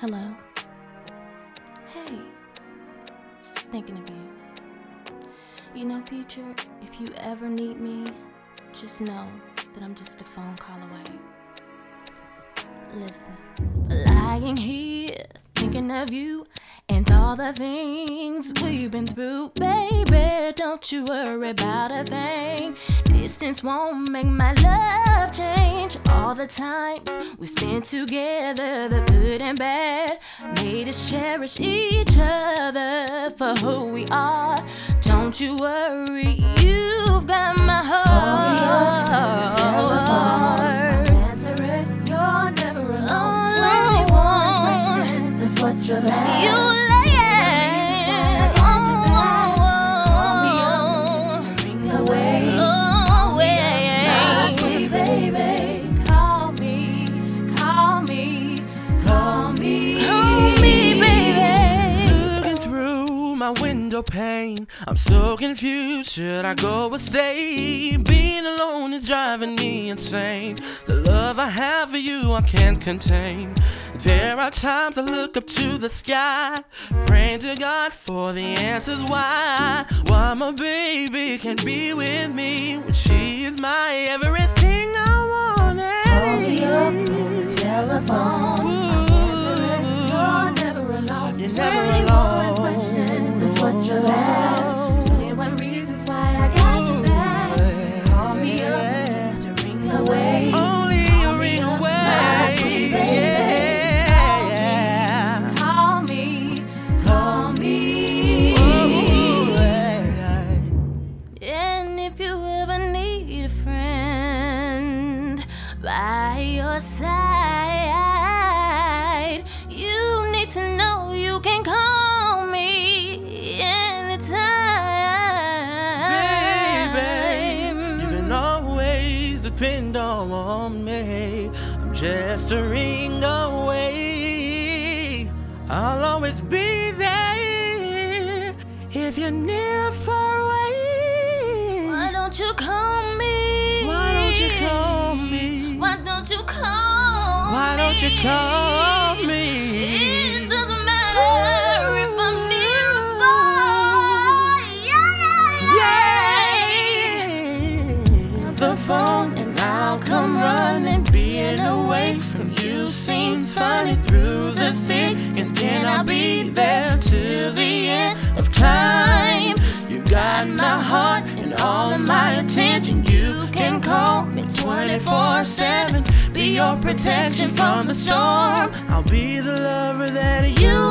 Hello. Hey, just thinking of you. You know, future, if you ever need me, just know that I'm just a phone call away. Listen, lying here, thinking of you and all the things we've been through. Baby, don't you worry about a thing. Distance won't make my love change. All the times we spent together, the good and bad, made us cherish each other for who we are. Don't you worry, you've got my heart. Call me up on your telephone, I'll answer it. You're never alone. 21 questions, that's what you'll ask. You lay Call me up just to ring away. My sweet baby, call me, call me, call me, Call me, baby. Looking through my window pane, I'm so confused. Should I go or stay? Being alone is driving me insane. The love I have for you I can't contain. There are times I look up to the sky, praying to God for the answers why my baby can't be with me when she is my everything I wanted. call me up on your telephone. I'll answer it. You're never alone. You're never 21 alone. questions, that's what you'll ask. 21 reasons why I got you back. Call me up just to ring away. Only a ring away. My sweet baby. Call me, call me. And if you ever need a friend by your side, you need to know you can call me anytime. Baby, you can always depend on me. I'm just a ring away. I'll always be there if you're near or far away. Why don't you call me? Why don't you call me? Why don't you call me? Why don't you call me? It doesn't matter if I'm near or far. Yeah. The phone and I'll come running. Being away from you seems funny through the thick, and then I'll be there till the end of time. You got my heart and all of my attention. You can call me 24/7. Be your protection from the storm. I'll be the lover that you